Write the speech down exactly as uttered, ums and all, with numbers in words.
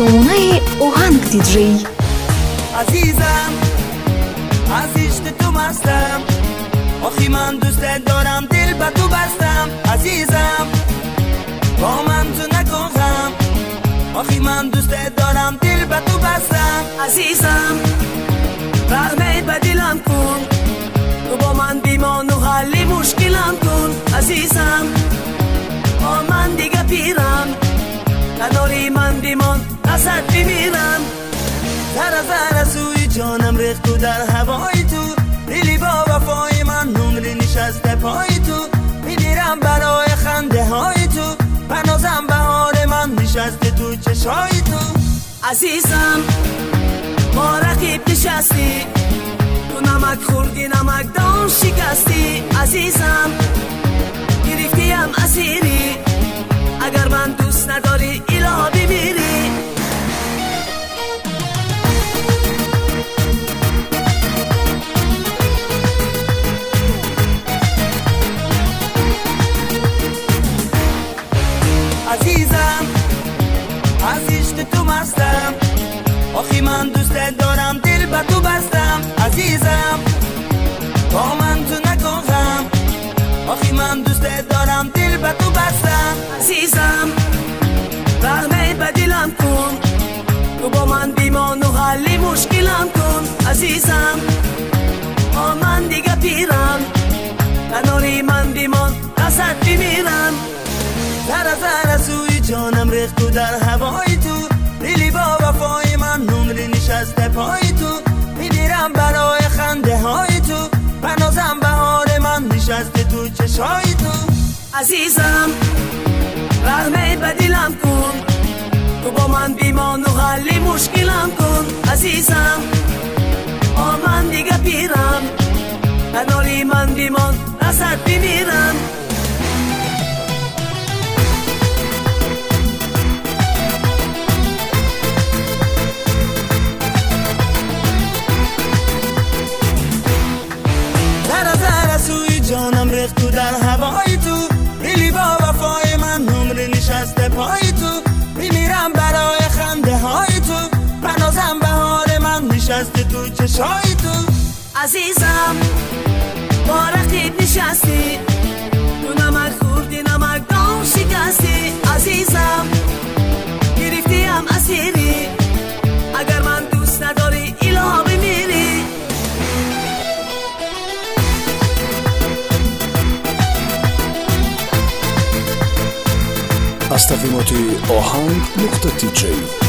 افسانه آهنگ دیجی. عزیزم از عشق تو مستم، آخی من دوست دارم، دل به تو بستم. عزیزم با من تو نگفتم، آخی من دوست دارم، دل به تو بستم. عزیزم رحمه به دلم کن، تو با من بیمان و حل مشکلم کن. عزیزم با من دیگه پیرم، کناری من بیمان ازت بمیرم. ذره ذره سوی جانم ریخت تو در هوای تو، دلی با وفای من نمره نشسته پای تو. میمیرم برای خنده های تو، بنازم بهار من نشسته تو چشای تو. عزیزم ما رقیب نشستی، تو نمک خوردی نمک دان شکستی. عزیزم گرفتیم اسیری، اگر من دوست نداری اله بمیری. عزیزم از عشق تو مستم، آخی من دوست دارم، دل به تو بستم. عزیزم با من تو نگفتم، آخی من دوست دارم، دل به تو بستم. عزیزم رحمه به دلم کن، تو با من بیمان و حل مشکلم کن. عزیزم با من دیگه پیرم، کناری من بیمان ازت بمیرم. ذره ذره سوی جانم ریخت تو در هوای تو، دلی با وفای من نمره نشسته پای تو. میمیرم برای خنده های تو، بنازم بهار من نشسته تو چشای تو. عزیزم رحمه به دلم کن، تو با من بیمان و حل مشکلم کن. عزیزم با من دیگه پیرم، کناری من بیمان ازت بمیرم. جانم ریخت تو در هوای تو، دلی با وفای من نمره نشسته پای تو. میمیرم برای خنده های تو، بنازم بهار من نشسته تو چشای تو. عزیزم با رقیب نشستی، تو نمک خوردی نمک دان شکستی. عزیزم گرفتیم اسیری، اگر من دوست نداری اله بمیری. از تقییمات آهنگ نقطه تی جی